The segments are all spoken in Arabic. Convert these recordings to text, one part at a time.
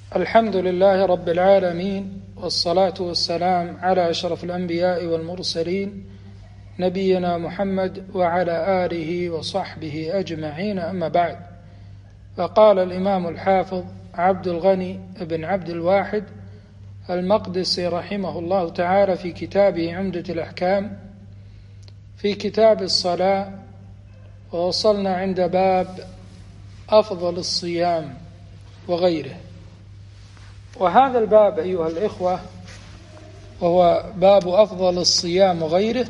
الحمد لله رب العالمين، والصلاة والسلام على أشرف الأنبياء والمرسلين نبينا محمد وعلى آله وصحبه أجمعين، أما بعد. فقال الإمام الحافظ عبد الغني بن عبد الواحد المقدسي رحمه الله تعالى في كتابه عمدة الأحكام في كتاب الصلاة، ووصلنا عند باب أفضل الصيام وغيره. وهذا الباب أيها الإخوة وهو باب أفضل الصيام وغيره،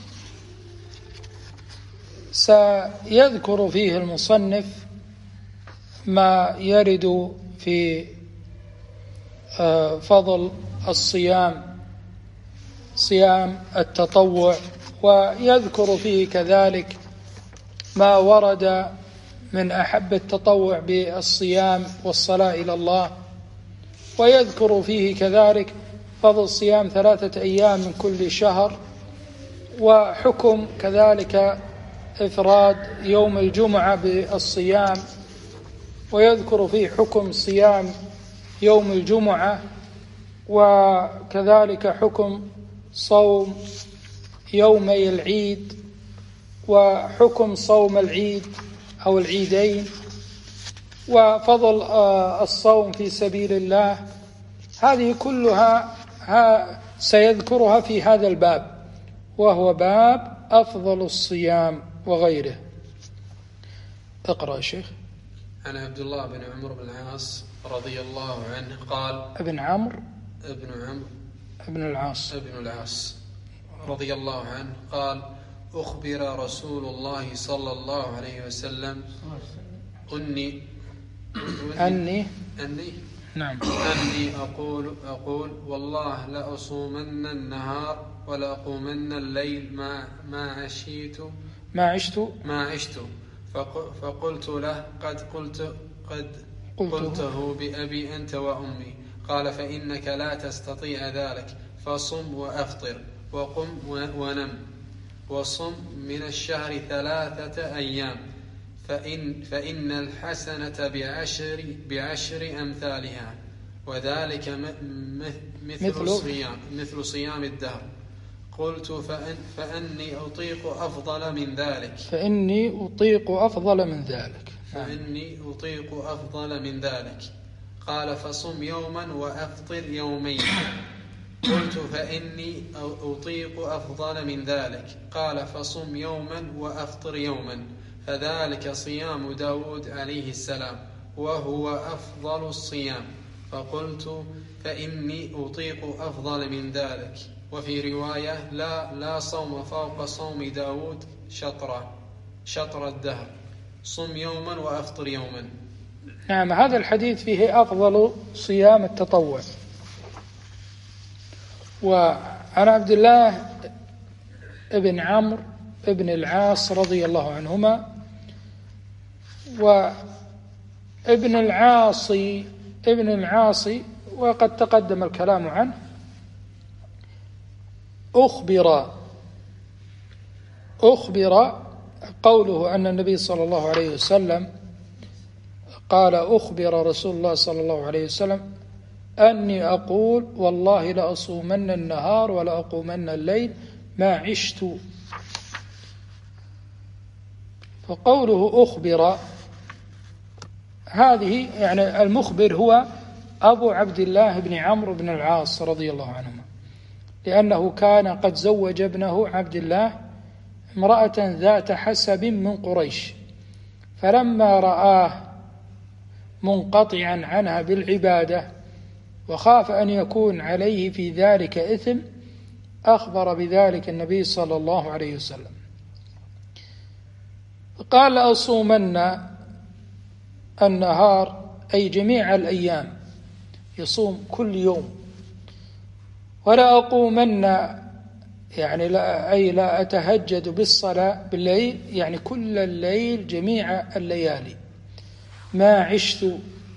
سيذكر فيه المصنف ما يرد في فضل الصيام، صيام التطوع، ويذكر فيه كذلك ما ورد من أحب التطوع بالصيام والصلاة إلى الله، ويذكر فيه كذلك فضل صيام 3 أيام من كل شهر، وحكم كذلك إفراد يوم الجمعة بالصيام، ويذكر فيه حكم صيام يوم الجمعة، وكذلك حكم صوم يومي العيد، وحكم صوم العيد أو العيدين، وفضل الصوم في سبيل الله. هذه كلها سيذكرها في هذا الباب، وهو باب أفضل الصيام وغيره. اقرأ شيخ. عن عبد الله بن عمرو بن العاص رضي الله عنه قال ابن عمرو بن العاص رضي الله عنه قال: أخبر رسول الله صلى الله عليه وسلم أني أقول والله لأصومن النهار ولاقومن الليل ما عشت. فقلت له: قد قلته بأبي أنت وأمي. قال: فإنك لا تستطيع ذلك، فصم وأفطر وقم ونم، وصم من الشهر 3 أيام، فإن الحسنة بعشر أمثالها، وذلك مثل صيام الدهر. قلت: فإني أطيق أفضل من ذلك. قال: فصم يوما وأفطر يومين. قلت: فإني أطيق أفضل من ذلك. قال: فصم يوما وأفطر يوما. فذلك صيام داود عليه السلام، وهو أفضل الصيام. فقلت: فإني أطيق أفضل من ذلك. وفي رواية: لا صوم فوق صوم داود شطر الدهر، صم يوما وأفطر يوما. نعم، هذا الحديث فيه أفضل صيام التطوع. وعن عبد الله ابن عمرو ابن العاص رضي الله عنهما، وابن العاصي وقد تقدم الكلام عنه، أخبر قوله أن النبي صلى الله عليه وسلم قال: أخبر رسول الله صلى الله عليه وسلم أني أقول والله لأصومن النهار ولأقومن الليل ما عشت. فقوله أخبر، هذه يعني المخبر هو أبو عبد الله بن عمرو بن العاص رضي الله عنهما، لأنه كان قد زوج ابنه عبد الله امرأة ذات حسب من قريش، فلما رآه منقطعا عنها بالعبادة وخاف أن يكون عليه في ذلك إثم، أخبر بذلك النبي صلى الله عليه وسلم، قال: أصومن النهار، أي جميع الأيام، يصوم كل يوم، ولا أقومن، يعني لا أتهجد بالصلاة بالليل، يعني كل الليل جميع الليالي، ما عشت.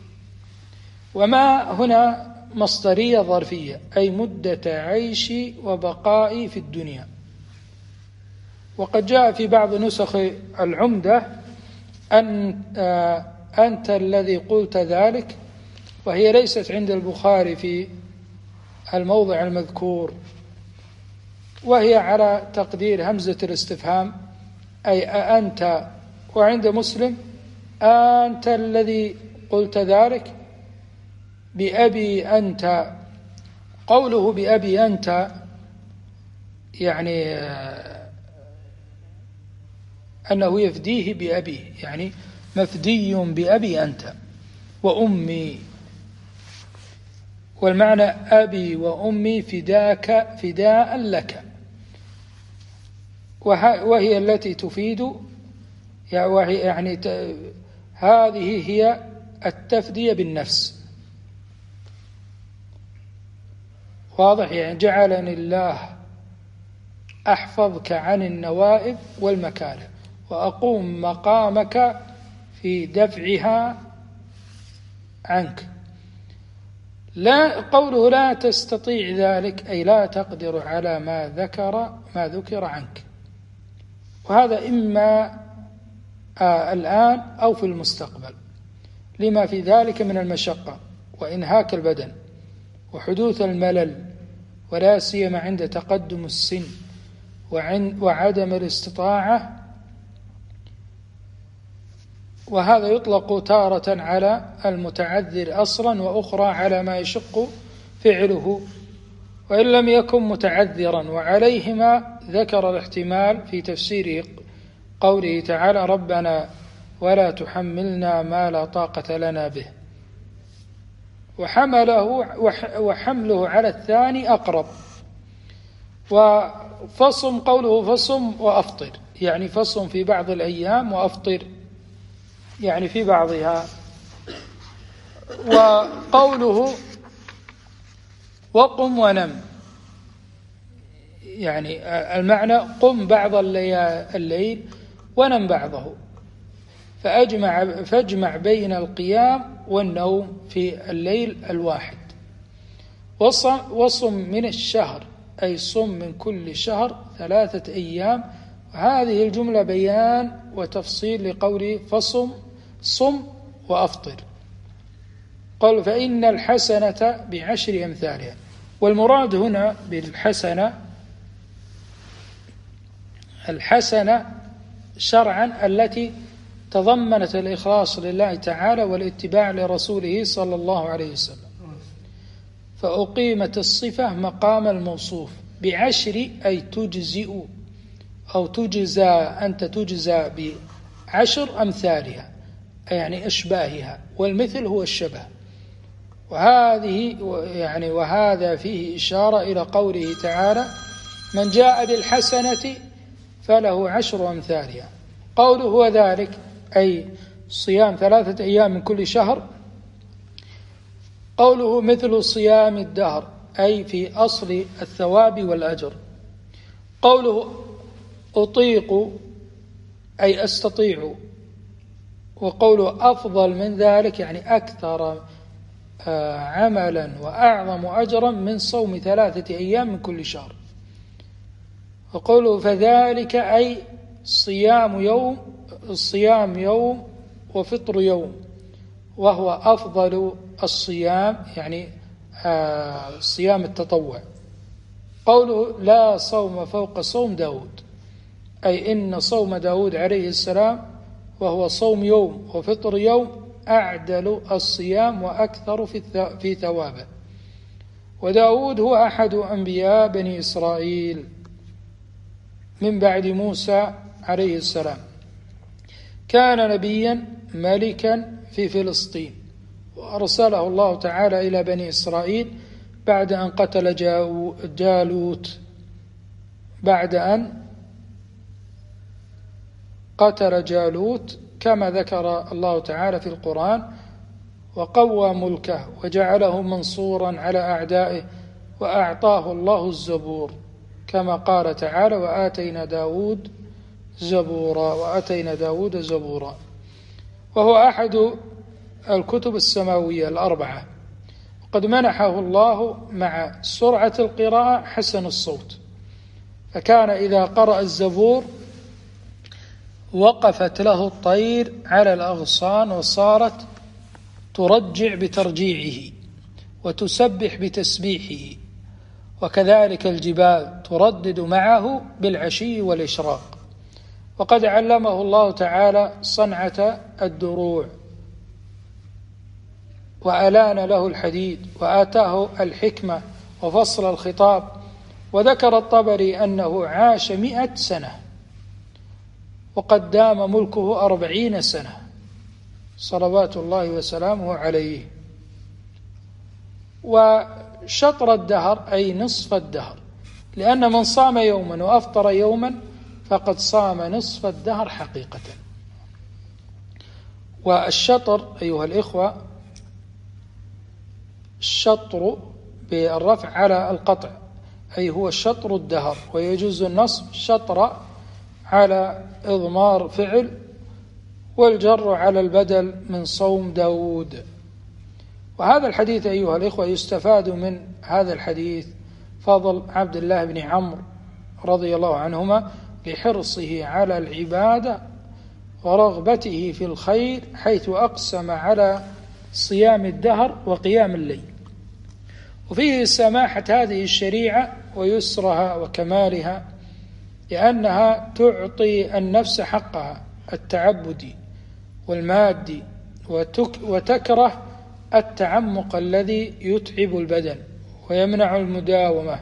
وما هنا مصدرية ظرفية، أي مدة عيشي وبقائي في الدنيا. وقد جاء في بعض نسخ العمدة أنت الذي قلت ذلك، وهي ليست عند البخاري في الموضع المذكور، وهي على تقدير همزة الاستفهام أي أأنت، وعند مسلم أنت الذي قلت ذلك بأبي أنت. قوله بأبي أنت يعني أنه يفديه بأبيه، يعني مفدي بأبي أنت وأمي، والمعنى أبي وأمي فداك فداء لك، وهي التي تفيد يعني هذه هي التفدية بالنفس. واضح؟ يعني جعلني الله أحفظك عن النوائب والمكاره وأقوم مقامك في دفعها عنك. لا قوله لا تستطيع ذلك أي لا تقدر على ما ذكر عنك، وهذا إما الآن أو في المستقبل، لما في ذلك من المشقة وإنهاك البدن وحدوث الملل، ولا سيما عند تقدم السن وعدم الاستطاعة. وهذا يطلق تارة على المتعذر أصلا، وأخرى على ما يشق فعله وإن لم يكن متعذرا، وعليهما ذكر الاحتمال في تفسيره قوله تعالى ربنا ولا تحملنا ما لا طاقة لنا به، وحمله على الثاني أقرب. وفصم قوله فصم وأفطر، يعني فصم في بعض الأيام وأفطر يعني في بعضها. وقوله وقم ونم، يعني المعنى قم بعض الليل ونم بعضه، فاجمع بين القيام والنوم في الليل الواحد. وصم من الشهر أي صم من كل شهر 3 أيام. وهذه الجملة بيان وتفصيل لقوله فصم صم وأفطر. قال فإن الحسنة ب10 أمثالها، والمراد هنا الحسنة شرعا التي تضمنت الإخلاص لله تعالى والاتباع لرسوله صلى الله عليه وسلم، فأقيمت الصفة مقام الموصوف. ب10 أي تجزئ أو تجزى، أنت تجزى ب10 أمثالها يعني أشباهها، والمثل هو الشبه. وهذا فيه إشارة إلى قوله تعالى من جاء بالحسنة فله 10 أمثالها. قوله هو ذلك أي صيام 3 أيام من كل شهر. قوله مثل صيام الدهر أي في أصل الثواب والأجر. قوله أطيق أي أستطيع. وقوله أفضل من ذلك يعني أكثر عملا وأعظم أجرا من صوم 3 أيام من كل شهر. وقوله فذلك أي صيام يوم وفطر يوم، وهو أفضل الصيام يعني صيام التطوع. قوله لا صوم فوق صوم داود أي إن صوم داود عليه السلام وهو صوم يوم وفطر يوم أعدل الصيام وأكثر في ثوابه. وداود هو أحد أنبياء بني إسرائيل من بعد موسى عليه السلام، كان نبيا ملكا في فلسطين، وأرسله الله تعالى إلى بني إسرائيل بعد أن قتل جالوت، بعد أن قتل جالوت كما ذكر الله تعالى في القرآن، وقوى ملكه وجعله منصورا على أعدائه، وأعطاه الله الزبور كما قال تعالى وآتينا داود زبورا. وهو أحد الكتب السماوية ال4، وقد منحه الله مع سرعة القراءة حسن الصوت، فكان إذا قرأ الزبور وقفت له الطير على الأغصان وصارت ترجع بترجيعه وتسبح بتسبيحه، وكذلك الجبال تردد معه بالعشي والإشراق. وقد علمه الله تعالى صنعة الدروع وألان له الحديد وآتاه الحكمة وفصل الخطاب. وذكر الطبري أنه عاش 100 سنة وقد دام ملكه 40 سنة صلوات الله وسلامه عليه. وشطر الدهر أي نصف الدهر، لأن من صام يوما وأفطر يوما فقد صام نصف الدهر حقيقة. والشطر أيها الإخوة الشطر بالرفع على القطع، أي هو شطر الدهر، ويجوز النصب شطر على إضمار فعل، والجر على البدل من صوم داود. وهذا الحديث أيها الإخوة يستفاد من هذا الحديث فضل عبد الله بن عمرو رضي الله عنهما لحرصه على العبادة ورغبته في الخير، حيث أقسم على صيام الدهر وقيام الليل. وفيه سماحة هذه الشريعة ويسرها وكمالها، لأنها تعطي النفس حقها التعبدي والمادي، وتكره التعمق الذي يتعب البدن ويمنع المداومة.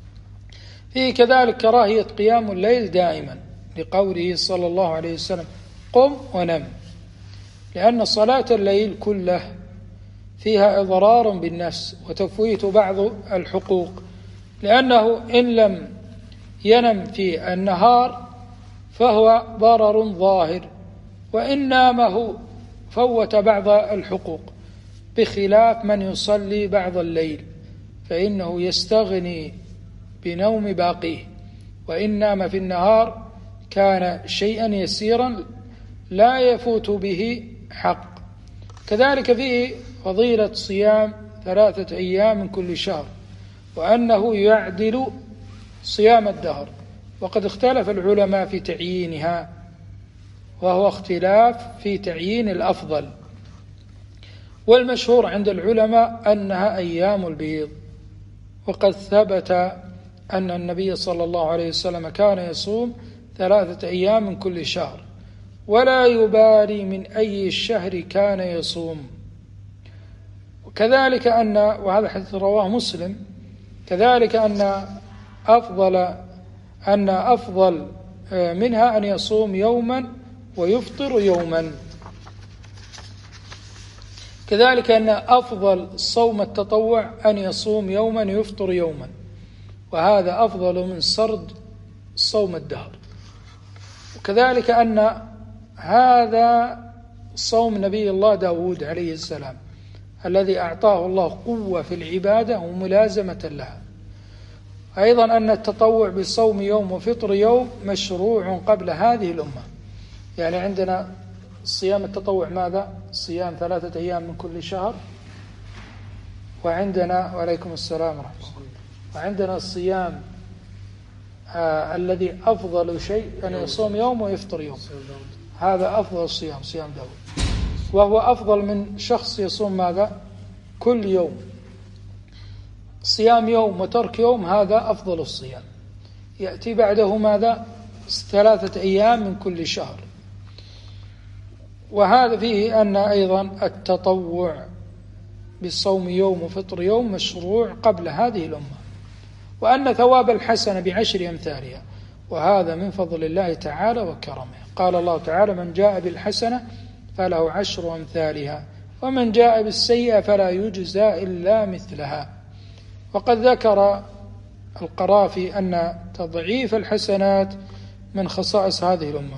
فيه كذلك كراهية قيام الليل دائما، لقوله صلى الله عليه وسلم: قم ونم، لأن صلاة الليل كله فيها إضرار بالنفس وتفويت بعض الحقوق، لأنه إن لم ينم في النهار فهو ضرر ظاهر، وإن نامه فوت بعض الحقوق، بخلاف من يصلي بعض الليل فإنه يستغني بنوم باقيه، وإن نام في النهار كان شيئا يسيرا لا يفوت به حق. كذلك فيه فضيلة صيام 3 أيام من كل شهر، وأنه يعدل صيام الدهر، وقد اختلف العلماء في تعيينها، وهو اختلاف في تعيين الأفضل. والمشهور عند العلماء أنها أيام البيض، وقد ثبت أن النبي صلى الله عليه وسلم كان يصوم 3 أيام من كل شهر، ولا يبالي من أي الشهر كان يصوم. وكذلك وهذا حديث رواه مسلم، كذلك أن أفضل منها أن يصوم يوما ويفطر يوما. كذلك أن أفضل صوم التطوع أن يصوم يوما يفطر يوما، وهذا أفضل من سرد صوم الدهر. وكذلك أن هذا صوم نبي الله داود عليه السلام، الذي أعطاه الله قوة في العبادة وملازمة لها. أيضا أن التطوع بصوم يوم وفطر يوم مشروع قبل هذه الأمة. يعني عندنا صيام التطوع ماذا؟ صيام 3 أيام من كل شهر، وعندنا وعليكم السلام ورحمة الله، وعندنا الصيام الذي أفضل شيء أن يصوم يوم ويفطر يوم، هذا أفضل الصيام، صيام داود، وهو أفضل من شخص يصوم ماذا؟ كل يوم. صيام يوم وترك يوم هذا أفضل الصيام. يأتي بعده ماذا؟ 3 أيام من كل شهر. وهذا فيه أن أيضا التطوع بالصوم يوم وفطر يوم مشروع قبل هذه الأمة، وأن ثواب الحسنة ب10 أمثالها، وهذا من فضل الله تعالى وكرمه. قال الله تعالى: من جاء بالحسنة فله 10 أمثالها، ومن جاء بالسيئة فلا يجزى إلا مثلها. وقد ذكر القرافي أن تضعيف الحسنات من خصائص هذه الأمة.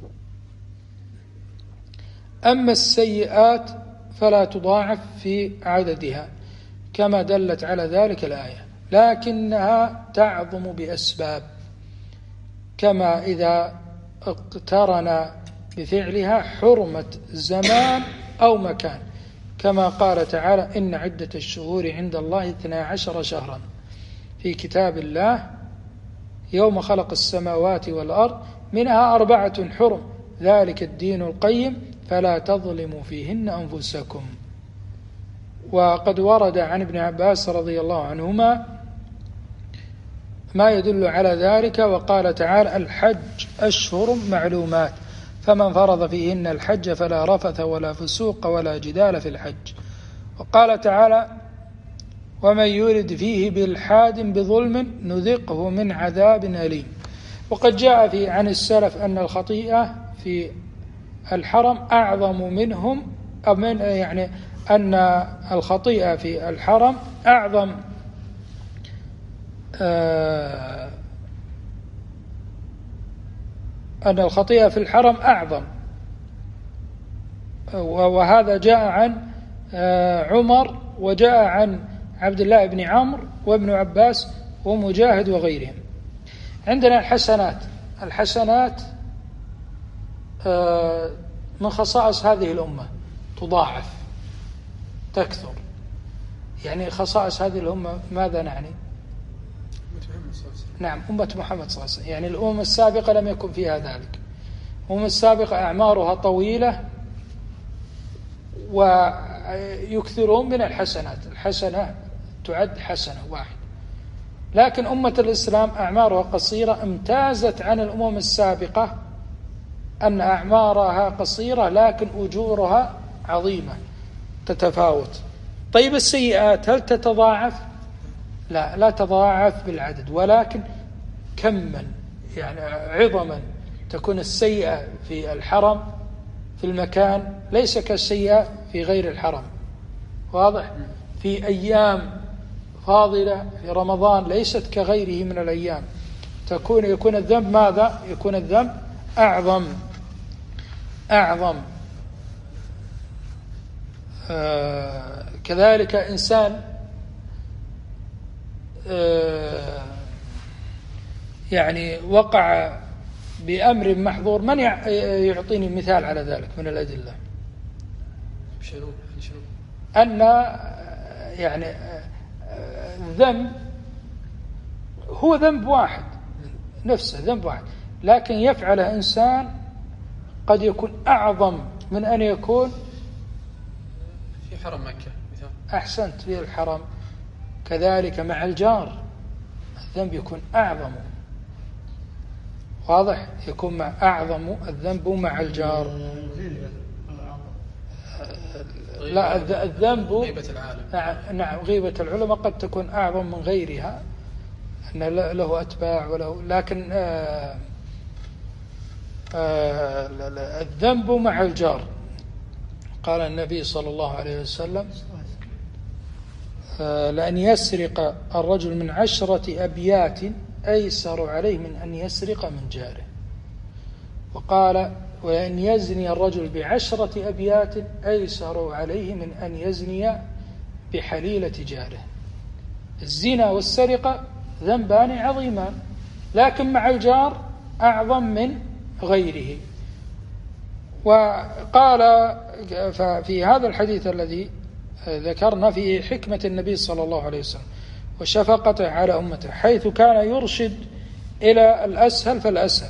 أما السيئات فلا تضاعف في عددها كما دلت على ذلك الآية، لكنها تعظم بأسباب، كما إذا اقترن بفعلها حرمة زمان أو مكان، كما قال تعالى: إن عدة الشهور عند الله 12 شهرا في كتاب الله يوم خلق السماوات والأرض منها 4 حرم ذلك الدين القيم فلا تظلموا فيهن أنفسكم. وقد ورد عن ابن عباس رضي الله عنهما ما يدل على ذلك، وقال تعالى: الحج أشهر معلومات فمن فرض فيهن الحج فلا رفث ولا فسوق ولا جدال في الحج. وقال تعالى: ومن يرد فيه بإلحاد بظلم نذقه من عذاب أليم. وقد جاء عن السلف أن الخطيئة في الحرم أعظم منهم، يعني أن الخطيئة في الحرم أعظم أن الخطيئة في الحرم أعظم. وهذا جاء عن عمر، وجاء عن عبد الله بن عمرو وابن عباس ومجاهد وغيرهم. عندنا الحسنات من خصائص هذه الأمة، تضاعف تكثر. يعني خصائص هذه الأمة ماذا نعني؟ نعم، أمة محمد صلى الله عليه وسلم. يعني الأمم السابقة لم يكن فيها ذلك. الأمم السابقة أعمارها طويلة ويكثرون من الحسنات، الحسنة تعد حسنة واحد. لكن أمة الإسلام أعمارها قصيرة، امتازت عن الأمم السابقة أن أعمارها قصيرة لكن أجورها عظيمة تتفاوت. طيب السيئات هل تتضاعف؟ لا تضاعف بالعدد، ولكن كما يعني عظما تكون السيئة في الحرم في المكان ليس كالسيئة في غير الحرم. واضح؟ في أيام فاضلة في رمضان ليست كغيره من الأيام، يكون الذنب ماذا؟ يكون الذنب أعظم. كذلك إنسان يعني وقع بأمر محظور، من يعطيني مثال على ذلك من الأدلة؟ شنو؟ أن يعني الذنب هو ذنب واحد، نفسه ذنب واحد، لكن يفعله إنسان قد يكون أعظم من أن يكون في حرم مكة مثال. أحسنت، في الحرم. كذلك مع الجار الذنب يكون أعظم. واضح؟ يكون أعظم الذنب مع الجار. لا، الذنب غيبة العالم. نعم، غيبة العلماء قد تكون أعظم من غيرها، أن له أتباع وله، لكن الذنب مع الجار. قال النبي صلى الله عليه وسلم: لأن يسرق الرجل من 10 أبيات أيسر عليه من أن يسرق من جاره. وقال: وأن يزني الرجل ب10 أبيات أيسر عليه من أن يزني بحليلة جاره. الزنا والسرقة ذنبان عظيمان، لكن مع الجار أعظم من غيره. وقال في هذا الحديث الذي ذكرنا فيه حكمة النبي صلى الله عليه وسلم وشفقته على أمته، حيث كان يرشد إلى الأسهل فالأسهل،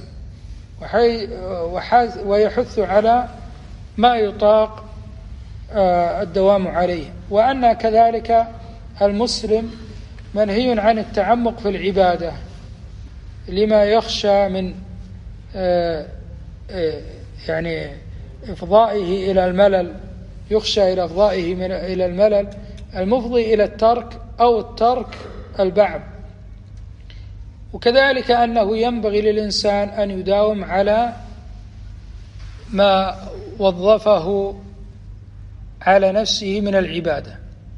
ويحث على ما يطاق الدوام عليه، وأن كذلك المسلم منهي عن التعمق في العبادة لما يخشى من يعني إفضائه إلى الملل، يخشى إلى إفضائه إلى الملل المفضي إلى الترك أو الترك البعض. وكذلك أنه ينبغي للإنسان أن يداوم على ما وظفه على نفسه من العبادة.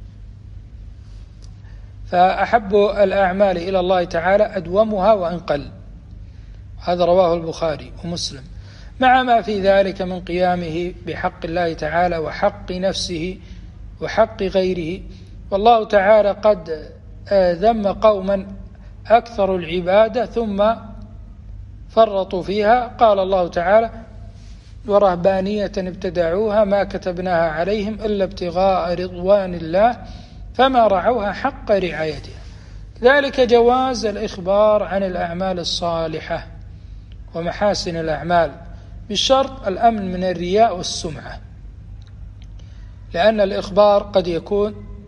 فأحب الأعمال إلى الله تعالى أدومها وإن قل. هذا رواه البخاري ومسلم، مع ما في ذلك من قيامه بحق الله تعالى وحق نفسه وحق غيره. والله تعالى قد ذم قوما أكثر العبادة ثم فرطوا فيها. قال الله تعالى: ورهبانية ابتدعوها ما كتبناها عليهم إلا ابتغاء رضوان الله فما رعوها حق رعايتها. ذلك جواز الإخبار عن الأعمال الصالحة ومحاسن الأعمال بشرط الأمن من الرياء والسمعة، لأن الإخبار قد يكون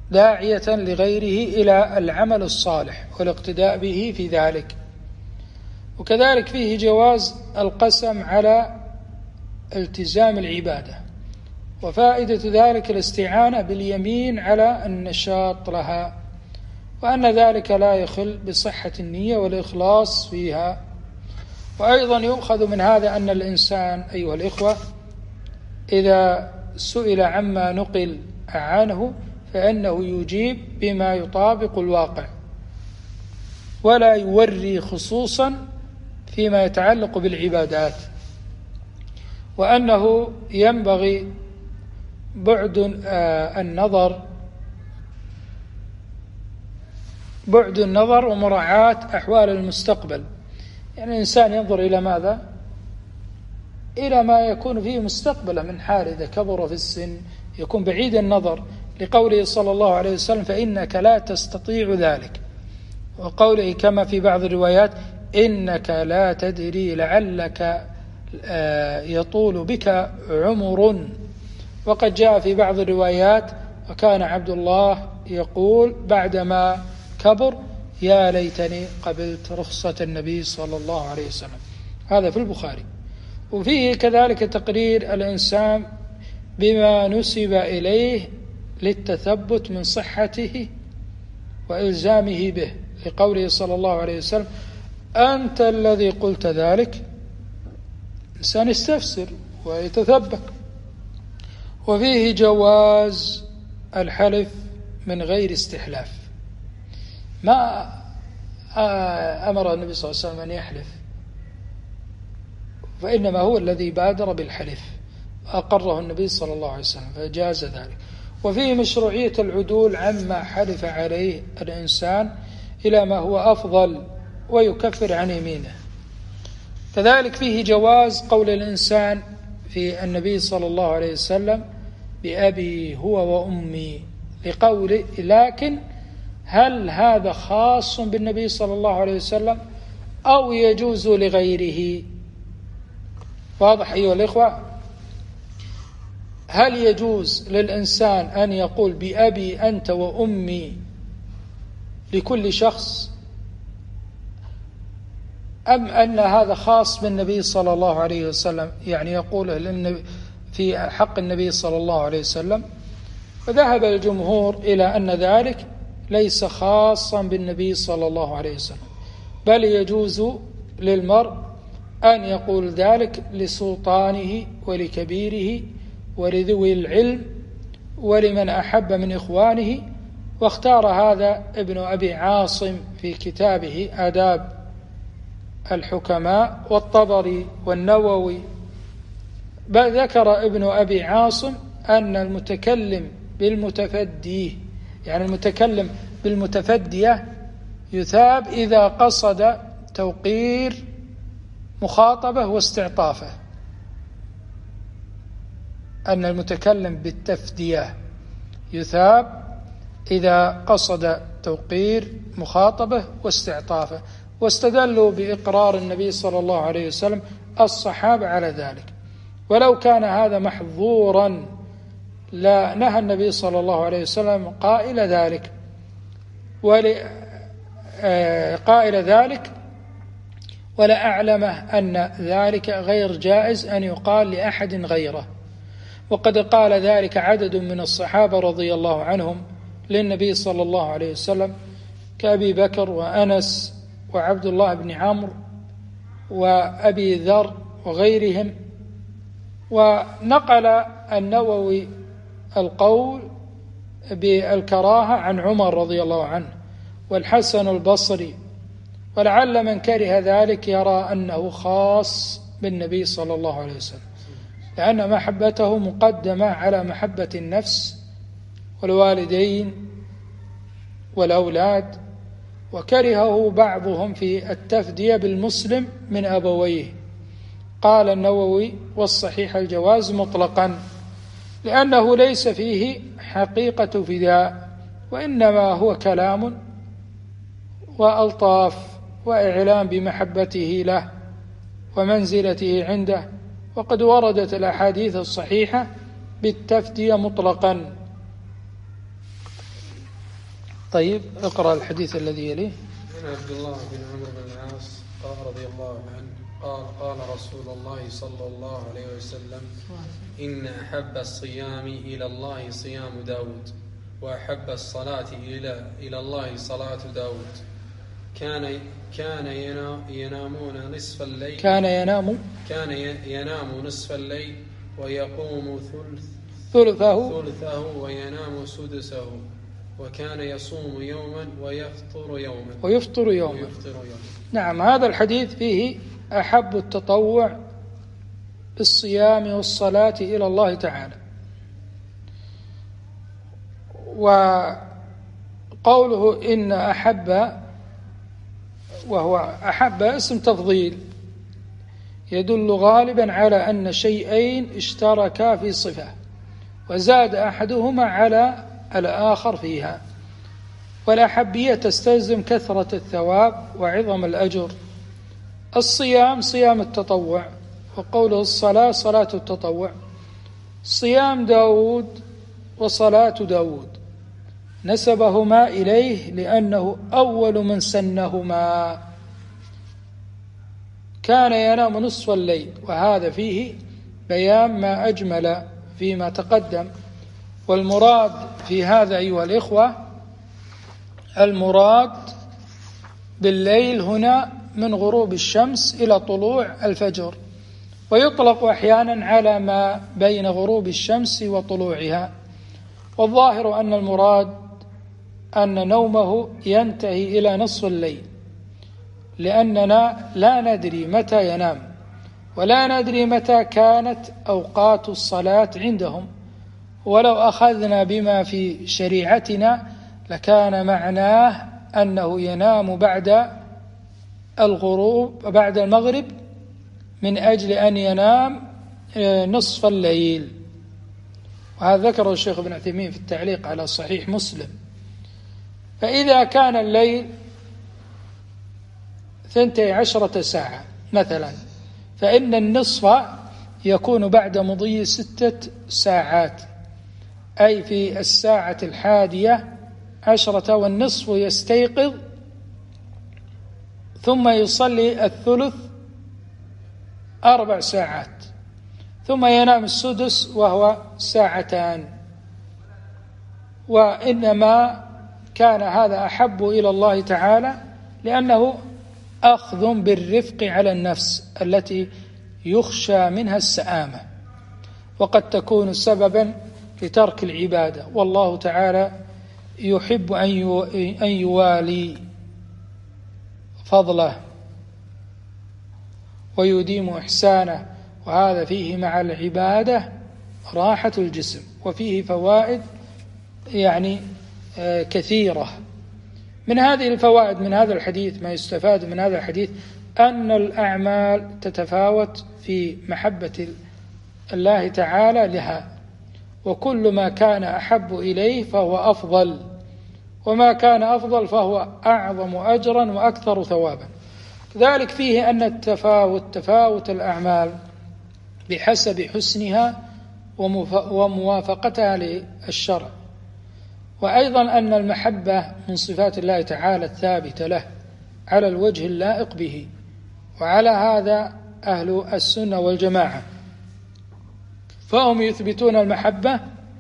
داعية لغيره إلى العمل الصالح والاقتداء به في ذلك. وكذلك فيه جواز القسم على التزام العبادة، وفائدة ذلك الاستعانة باليمين على النشاط لها، وأن ذلك لا يخل بصحة النية والإخلاص فيها. وأيضا يؤخذ من هذا أن الإنسان أيها الإخوة إذا سئل عما نقل عنه فإنه يجيب بما يطابق الواقع، ولا يوري خصوصا فيما يتعلق بالعبادات، وأنه ينبغي بعد النظر ومراعاة أحوال المستقبل. يعني الإنسان ينظر إلى ماذا؟ إلى ما يكون فيه مستقبلا من حال، إذا كبر في السن يكون بعيد النظر، لقوله صلى الله عليه وسلم فإنك لا تستطيع ذلك، وقوله كما في بعض الروايات إنك لا تدري لعلك يطول بك عمر. وقد جاء في بعض الروايات وكان عبد الله يقول بعدما كبر يا ليتني قبلت رخصة النبي صلى الله عليه وسلم. هذا في البخاري. وفيه كذلك تقرير الإنسان بما نسب إليه للتثبت من صحته وإلزامه به، لقوله صلى الله عليه وسلم أنت الذي قلت ذلك. الإنسان يستفسر ويتثبت. وفيه جواز الحلف من غير استحلاف، ما أمر النبي صلى الله عليه وسلم أن يحلف، فإنما هو الذي بادر بالحلف، أقره النبي صلى الله عليه وسلم فجاز ذلك. وفيه مشروعية العدول عما حلف عليه الإنسان إلى ما هو أفضل ويكفر عن يمينه. كذلك فيه جواز قول الإنسان في النبي صلى الله عليه وسلم بأبي هو وأمي، لقوله لكن هل هذا خاص بالنبي صلى الله عليه وسلم أو يجوز لغيره؟ واضح أيها الإخوة؟ هل يجوز للإنسان أن يقول بأبي أنت وأمي لكل شخص، أم أن هذا خاص بالنبي صلى الله عليه وسلم، يعني يقوله في حق النبي صلى الله عليه وسلم؟ فذهب الجمهور إلى أن ذلك ليس خاصا بالنبي صلى الله عليه وسلم، بل يجوز للمرء أن يقول ذلك لسلطانه ولكبيره ولذوي العلم ولمن أحب من إخوانه. واختار هذا ابن أبي عاصم في كتابه آداب الحكماء، والطبري والنووي. بل ذكر ابن أبي عاصم أن المتكلم بالمتفدي، يعني المتكلم بالمتفدية، يثاب إذا قصد توقير مخاطبة واستعطافه. أن المتكلم بالتفدية يثاب إذا قصد توقير مخاطبة واستعطافه. واستدلوا بإقرار النبي صلى الله عليه وسلم الصحابة على ذلك. ولو كان هذا محظورا لا نهى النبي صلى الله عليه وسلم قائل ذلك ولا أعلمه أن ذلك غير جائز أن يقال لأحد غيره. وقد قال ذلك عدد من الصحابة رضي الله عنهم للنبي صلى الله عليه وسلم كأبي بكر وأنس وعبد الله بن عمرو وأبي ذر وغيرهم. ونقل النووي القول بالكراهة عن عمر رضي الله عنه والحسن البصري، ولعل من كره ذلك يرى أنه خاص بالنبي صلى الله عليه وسلم، لأن محبته مقدمة على محبة النفس والوالدين والأولاد. وكرهه بعضهم في التفدية بالمسلم من أبويه. قال النووي والصحيح الجواز مطلقا، لأنه ليس فيه حقيقة فداء، وإنما هو كلام وألطاف وإعلام بمحبته له ومنزلته عنده. وقد وردت الأحاديث الصحيحة بالتفدية مطلقا. طيب اقرأ الحديث الذي يليه. عن عبد الله بن عمرو بن العاص قال رضي الله عنه قال رسول الله صلى الله عليه وسلم إن أحب الصيام إلى الله صيام داود وأحب الصلاة إلى الله صلاة داود كان ينامون نصف الليل كان ينام نصف الليل ويقوم ثلثه وينام سدسه وكان يصوم يوما ويفطر يوما. نعم، هذا الحديث فيه أحب التطوع بالصيام والصلاة إلى الله تعالى. وقوله إن أحب، وهو أحب اسم تفضيل، يدل غالبا على أن شيئين اشتركا في صفة وزاد أحدهما على الآخر فيها، والأحبية تستلزم كثرة الثواب وعظم الأجر. الصيام صيام التطوع، وقوله الصلاة صلاة التطوع. صيام داود وصلاة داود نسبهما إليه لأنه أول من سنهما. كان ينام نصف الليل، وهذا فيه بيان ما أجمل فيما تقدم. والمراد في هذا أيها الإخوة، المراد بالليل هنا من غروب الشمس إلى طلوع الفجر، ويطلق أحيانا على ما بين غروب الشمس وطلوعها. والظاهر أن المراد أن نومه ينتهي إلى نصف الليل، لأننا لا ندري متى ينام ولا ندري متى كانت أوقات الصلاة عندهم. ولو أخذنا بما في شريعتنا لكان معناه أنه ينام بعد الغروب بعد المغرب من أجل أن ينام نصف الليل. وهذا ذكره الشيخ ابن عثيمين في التعليق على صحيح مسلم. فإذا كان الليل 12 ساعة مثلا، فإن النصف يكون بعد مضي 6 ساعات، أي في 11:10، والنصف يستيقظ ثم يصلي الثلث 4 ساعات، ثم ينام السدس وهو 2 ساعات. وإنما كان هذا أحب إلى الله تعالى لأنه أخذ بالرفق على النفس التي يخشى منها السآمة، وقد تكون سببا لترك العبادة. والله تعالى يحب أن يوالي فضله ويديم إحسانه، وهذا فيه مع العبادة راحة الجسم، وفيه فوائد كثيرة. من هذه الفوائد من هذا الحديث، ما يستفاد من هذا الحديث أن الأعمال تتفاوت في محبة الله تعالى لها، وكل ما كان أحب إليه فهو أفضل، وما كان أفضل فهو أعظم أجرا وأكثر ثوابا. ذلك فيه أن تفاوت الأعمال بحسب حسنها وموافقتها للشرع، وأيضا أن المحبة من صفات الله تعالى الثابتة له على الوجه اللائق به. وعلى هذا أهل السنة والجماعة، فهم يثبتون المحبة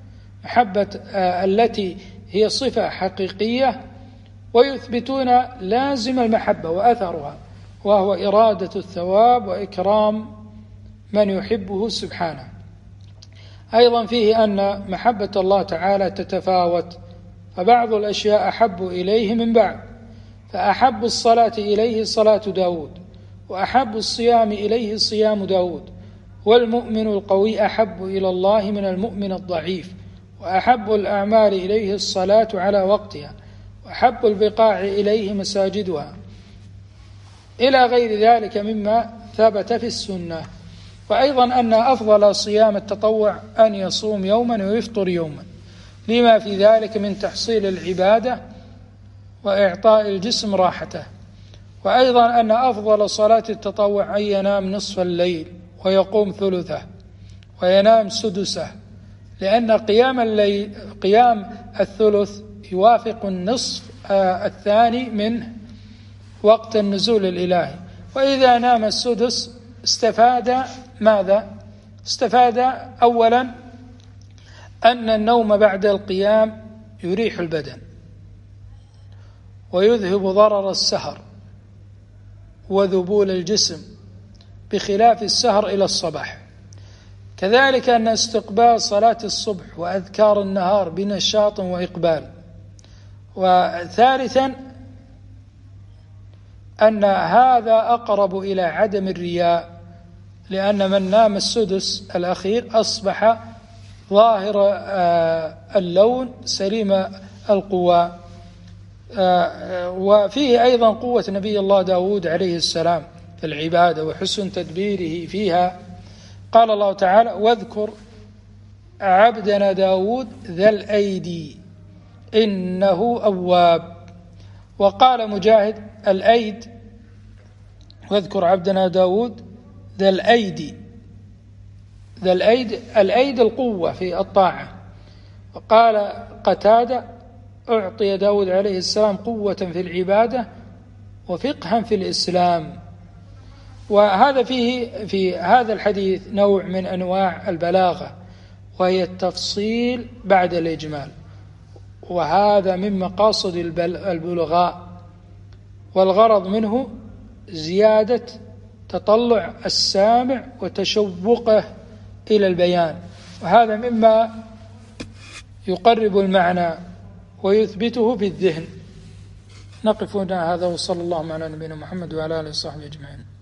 التي هي صفة حقيقية، ويثبتون لازم المحبة وأثرها، وهو إرادة الثواب وإكرام من يحبه سبحانه. أيضا فيه أن محبة الله تعالى تتفاوت، فبعض الأشياء أحب إليه من بعض، فأحب الصلاة إليه صلاة داود، وأحب الصيام إليه صيام داود، والمؤمن القوي أحب إلى الله من المؤمن الضعيف، وأحب الأعمال إليه الصلاة على وقتها، وأحب البقاع إليه مساجدها، إلى غير ذلك مما ثبت في السنة. وأيضا أن أفضل صيام التطوع أن يصوم يوما ويفطر يوما، لما في ذلك من تحصيل العبادة وإعطاء الجسم راحته. وأيضا أن أفضل صلاة التطوع أن ينام نصف الليل ويقوم ثلثه وينام سدسه، لأن قيام الثلث يوافق النصف الثاني من وقت النزول الإلهي. وإذا نام السدس استفاد ماذا؟ استفاد أولا أن النوم بعد القيام يريح البدن ويذهب ضرر السهر وذبول الجسم بخلاف السهر إلى الصباح. كذلك أن استقبال صلاة الصبح وأذكار النهار بنشاط وإقبال. وثالثا أن هذا أقرب إلى عدم الرياء، لأن من نام السدس الأخير أصبح ظاهر اللون سليم القوى. وفيه أيضا قوة نبي الله داود عليه السلام في العبادة وحسن تدبيره فيها. قال الله تعالى: واذكر عبدنا داود ذا الأيدي إنه أواب. وقال مجاهد: الأيد، واذكر عبدنا داود ذا الأيدي، ذا الأيد القوة في الطاعة. وقال قتادة: أعطي داود عليه السلام قوة في العبادة وفقها في الإسلام. وهذا فيه في هذا الحديث نوع من أنواع البلاغة، وهي التفصيل بعد الإجمال، وهذا من مقاصد البلغاء، والغرض منه زيادة تطلع السامع وتشوقه إلى البيان، وهذا مما يقرب المعنى ويثبته في الذهن. نقف هنا. هذا وصلى الله على نبينا محمد وعلى آله وصحبه أجمعين.